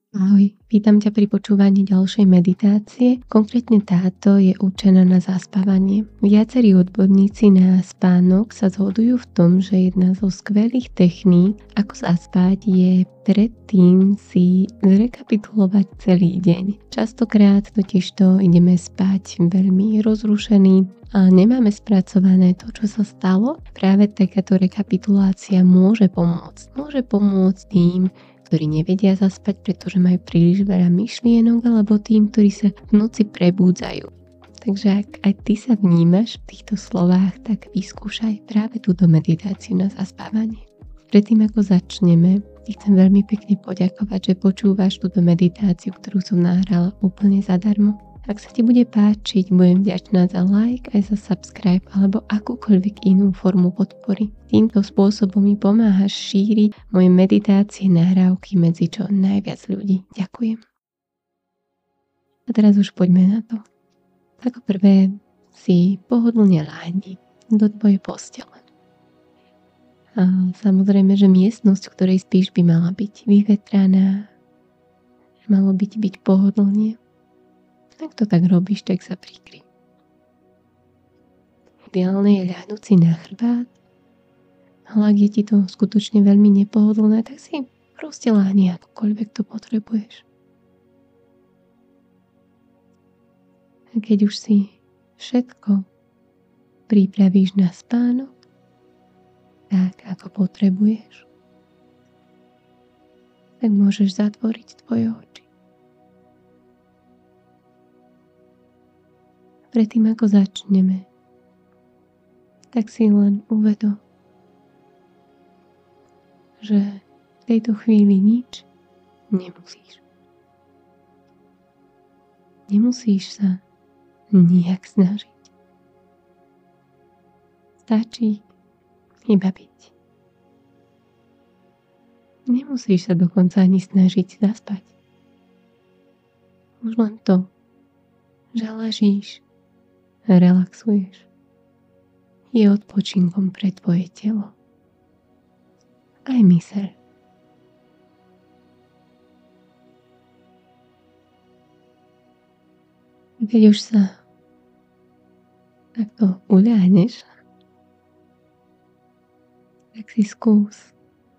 Ahoj, vítam ťa pri počúvaní ďalšej meditácie. Konkrétne táto je určená na zaspávanie. Viacerí odborníci na spánok sa zhodujú v tom, že jedna zo skvelých techník, ako zaspať, je predtým si zrekapitulovať celý deň. Častokrát totižto ideme spať veľmi rozrušení a nemáme spracované to, čo sa stalo. Práve takáto rekapitulácia môže pomôcť. Môže pomôcť tým, ktorí nevedia zaspať, pretože majú príliš veľa myšlienok, alebo tým, ktorí sa v noci prebúdzajú. Takže ak aj ty sa vnímaš v týchto slovách, tak vyskúšaj práve túto meditáciu na zaspávanie. Predtým ako začneme, ti chcem veľmi pekne poďakovať, že počúvaš túto meditáciu, ktorú som nahrala úplne zadarmo. Ak sa ti bude páčiť, budem vďačná za like, aj za subscribe alebo akúkoľvek inú formu podpory. Týmto spôsobom mi pomáhaš šíriť moje meditácie, nahrávky medzi čo najviac ľudí. Ďakujem. A teraz už poďme na to. Ako prvé si pohodlne ľahni do tvojej postele. A samozrejme, že miestnosť, v ktorej spíš, by mala byť vyvetraná. Malo byť pohodlne. Ak to tak robíš, tak sa prikry. Ideálne je ľahnúť si na chrbát, ale ak je ti to skutočne veľmi nepohodlné, tak si proste ľahni akokoľvek to potrebuješ. A keď už si všetko pripravíš na spánok, tak ako potrebuješ, tak môžeš zatvoriť tvoje oči. Predtým ako začneme, tak si len uvedom, že v tejto chvíli nič nemusíš. Nemusíš sa nijak snažiť. Stačí iba byť. Nemusíš sa dokonca ani snažiť zaspať. Už len to, že ležíš, relaxuješ, je odpočinkom pre tvoje telo. Aj myseľ. Keď už sa takto uľahneš, tak si skús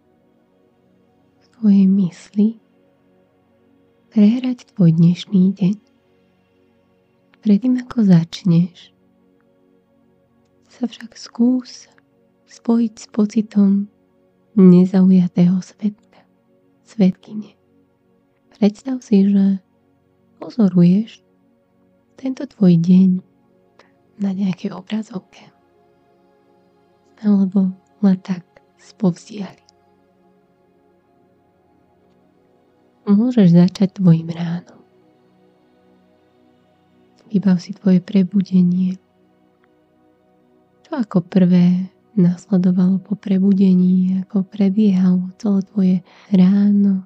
v tvojej mysli prehrať tvoj dnešný deň. Predtým ako začneš, sa však skús spojiť s pocitom nezaujatého svetka, svetkyne. Predstav si, že pozoruješ tento tvoj deň na nejakej obrazovke alebo len tak spovzdiali. Môžeš začať tvojim ránom. Vybav si tvoje prebudenie. Čo ako prvé nasledovalo po prebudení, ako prebiehalo celé tvoje ráno.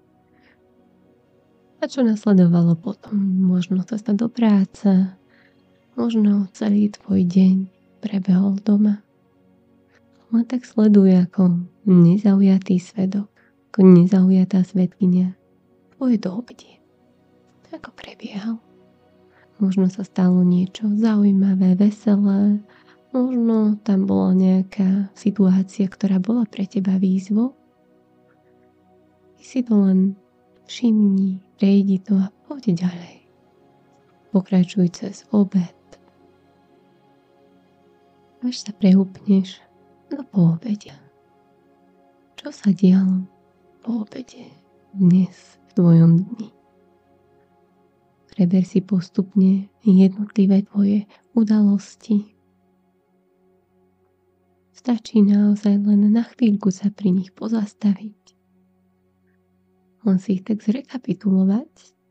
A čo nasledovalo potom? Možno cesta do práce, možno celý tvoj deň prebehol doma. Len tak sleduj ako nezaujatý svedok, ako nezaujatá svedkyňa tvoje doobdie. Ako prebiehal. Možno sa stalo niečo zaujímavé, veselé, možno tam bola nejaká situácia, ktorá bola pre teba výzvou. Ty si to len všimni, prejdi to a poď ďalej. Pokračuj cez obed. Až sa prehúpneš do poobedia. Čo sa dialo po obede dnes v tvojom dni? Preber si postupne jednotlivé tvoje udalosti. Stačí naozaj len na chvíľku sa pri nich pozastaviť. Len si ich tak zrekapitulovať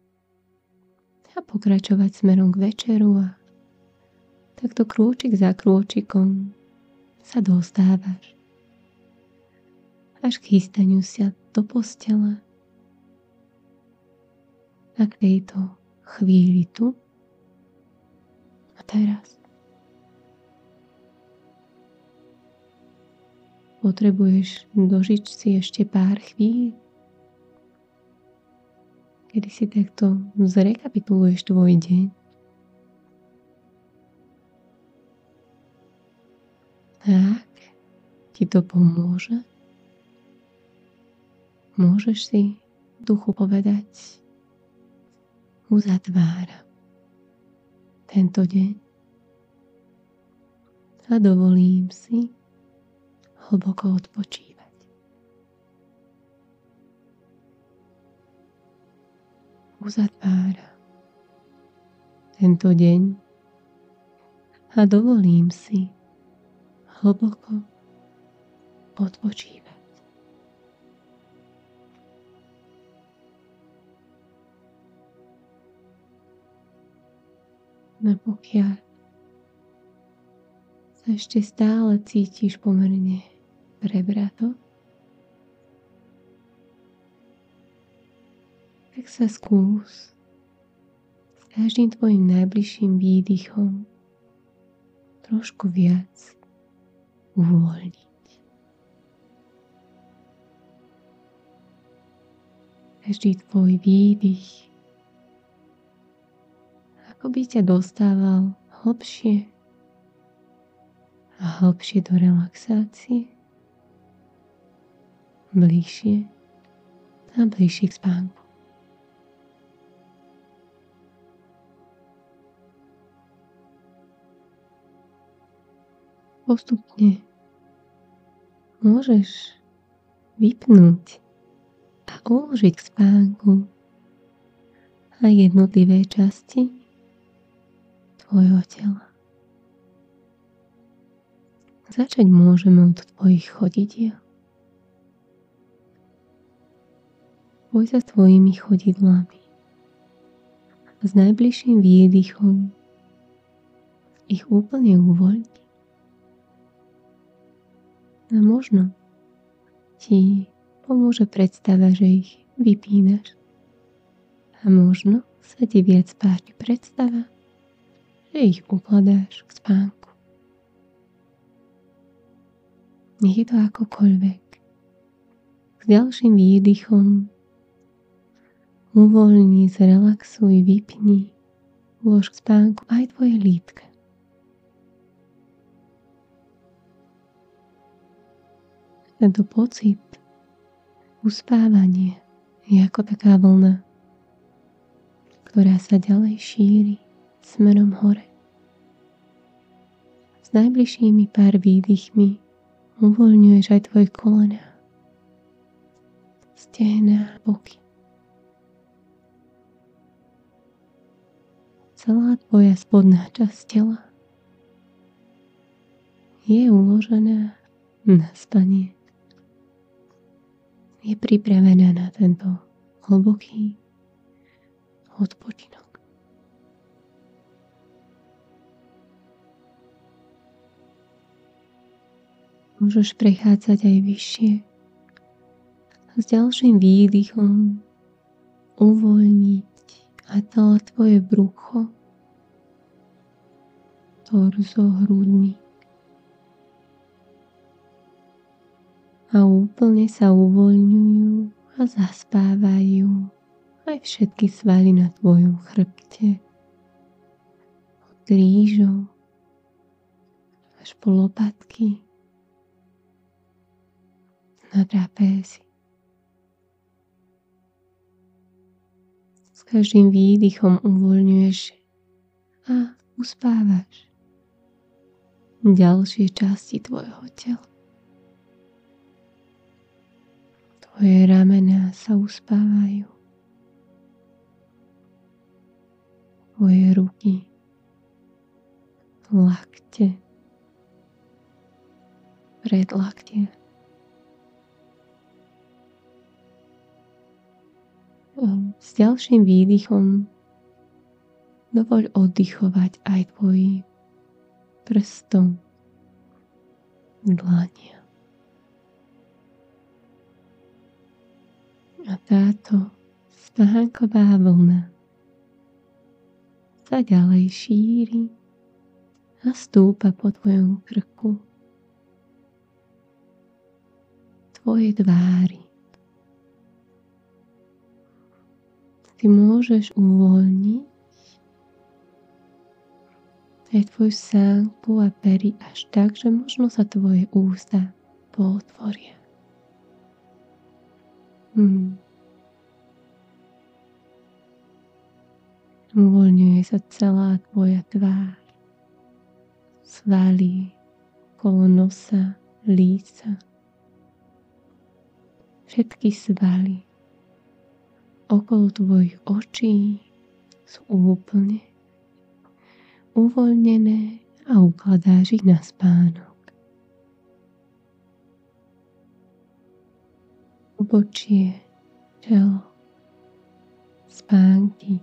a pokračovať smerom k večeru a takto krôčik za krôčikom sa dostávaš až k chystaniu sa do postele a k tejto chvíli tu a teraz. Potrebuješ dožiť si ešte pár chvíľ? kedy si takto zrekapituluješ tvoj deň. Ak ti to pomôže, môžeš si v duchu povedať: uzatváram tento deň a dovolím si hlboko odpočívať. Uzatváram tento deň a dovolím si hlboko odpočívať. No pokiaľ sa ešte stále cítiš pomerne prebrato, tak sa skús s každým tvojim najbližším výdychom trošku viac uvoľniť. Každý tvoj výdych ako by ťa dostával hlbšie a hlbšie do relaxácie, bližšie a bližšie k spánku. Postupne môžeš vypnúť a uložiť k spánku aj jednotlivé časti tvojho tela. Začať môžeme od tvojich chodidiel. Poj sa s tvojimi chodidlami a s najbližším výdychom ich úplne uvoľni. A možno ti pomôže predstava, že ich vypínaš. A možno sa ti viac páči predstava, že ich ukladáš k spánku. Nech je to akokoľvek. S ďalším výdychom uvoľni, zrelaxuj, vypni, ulož k spánku aj tvoje lítka. Tento pocit uspávania je ako taká vlna, ktorá sa ďalej šíri smerom hore. S najbližšími pár výdychmi uvoľňuješ aj tvoje kolená, stehná, boky. Celá tvoja spodná časť tela je uložená na spanie. Je pripravená na tento hlboký odpočinok. Môžeš prechádzať aj vyššie a s ďalším výdychom uvoľniť aj celé tvoje brucho, torzo, hrudník. A úplne sa uvoľňujú a zaspávajú aj všetky svaly na tvojom chrbte. Od krížov až po lopatky na trapézy. S každým výdychom uvoľňuješ a uspávaš ďalšie časti tvojho tela. Tvoje ramená sa uspávajú. Tvoje ruky, lakte, predlaktie. S ďalším výdychom dovoľ oddychovať aj tvojim prstom, dlania. A táto spánková vlna sa ďalej šíri a stúpa po tvojom krku, tvojej tvári, Ty môžeš uvoľniť aj tvoju sánku a pery až tak, že možno sa tvoje ústa pootvoria. Uvoľňuje sa celá tvoja tvár, svaly, okolo nosa, líca. Všetky svaly okolo tvojich očí sú úplne uvoľnené a ukladáš ich na spánok. Obočie, čelo, spánky.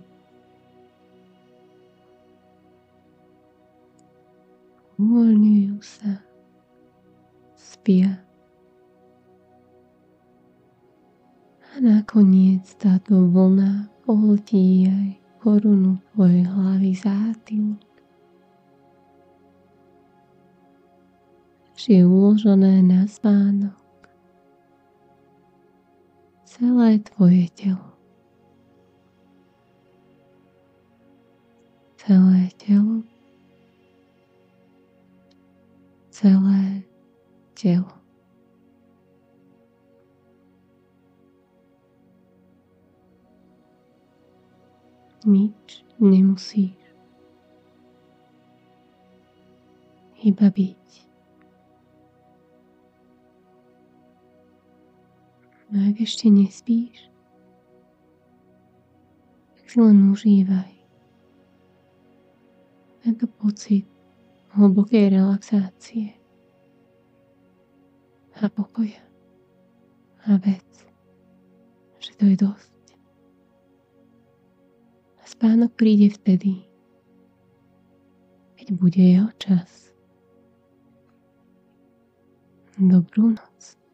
Uvoľňujú sa, spia. A nakoniec táto vlna pohltí aj korunu tvojej hlavy, zátylok. Je uložené na spánok celé tvoje telo. Celé telo. Celé telo. Nič nemusíš. Iba byť. No ak ešte nespíš, tak si len užívaj tento pocit hlbokej relaxácie a pokoja a vec, že to je dosť. A spánok príde vtedy, keď bude jeho čas. Dobrú noc.